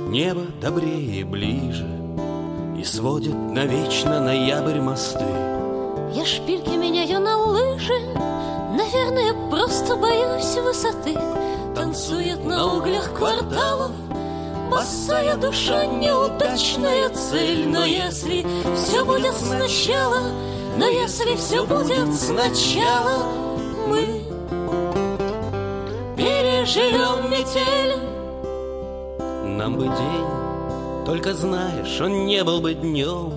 Небо добрее и ближе, и сводит навечно ноябрь мосты. Я шпильки меняю на лыжи, наверное, просто боюсь высоты. Танцует на углях кварталов босая душа, неудачная цель. Но если все будет сначала, но если все будет сначала, мы переживем метель. Нам бы день, только знаешь, он не был бы днем.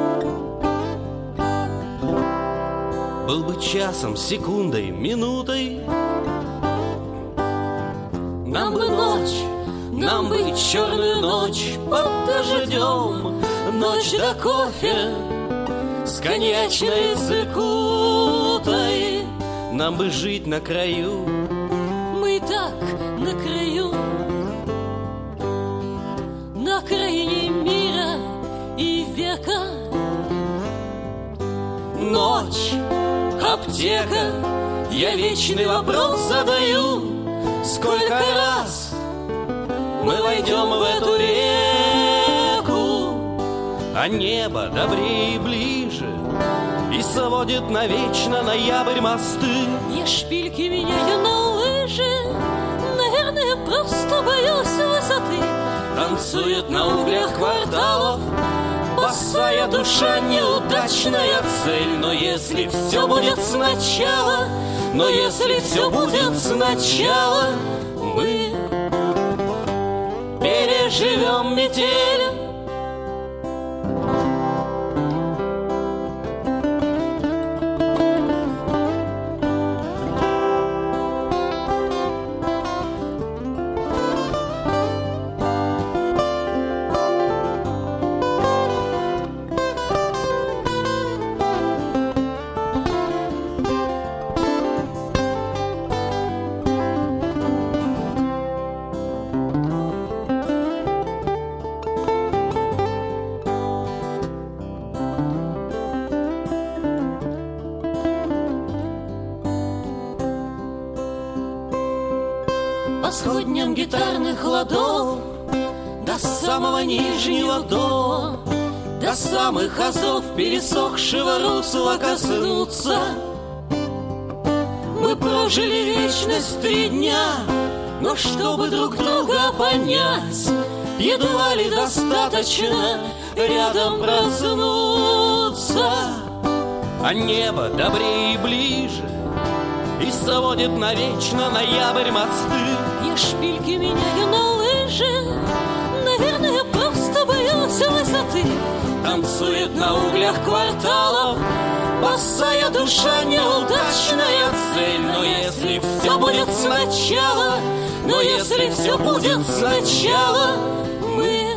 Был бы часом, секундой, минутой. Нам бы ночь, нам бы черную ночь под дождем, ночь до кофе с коньячной цикутой. Нам бы жить на краю. Мы и так на краю, на окраине мира и века. Ночь, аптека, я вечный вопрос задаю. Сколько раз мы войдем в эту реку, а небо добрее и ближе, и сводит навечно ноябрь мосты. Я шпильки меняю на лыжи, наверное, просто боюсь высоты. Танцует на углях кварталов босая душа, неудачная цель. Но если все будет сначала, но если все будет сначала, мы переживем метель. По сходням гитарных ладов до самого нижнего до, до самых азов пересохшего русла коснуться. Мы прожили вечность 3 дня, но чтобы друг друга понять, едва ли достаточно рядом проснуться. А небо добрее и ближе, и сводит навечно ноябрь мосты. Я шпильки меняю на лыжи, наверное, просто боюсь высоты. Танцует на углях кварталов босая душа, неудачная цель. Но если все будет сначала, но если все будет сначала, мы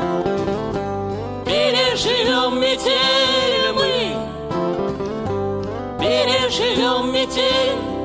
переживем метель, мы переживем метель.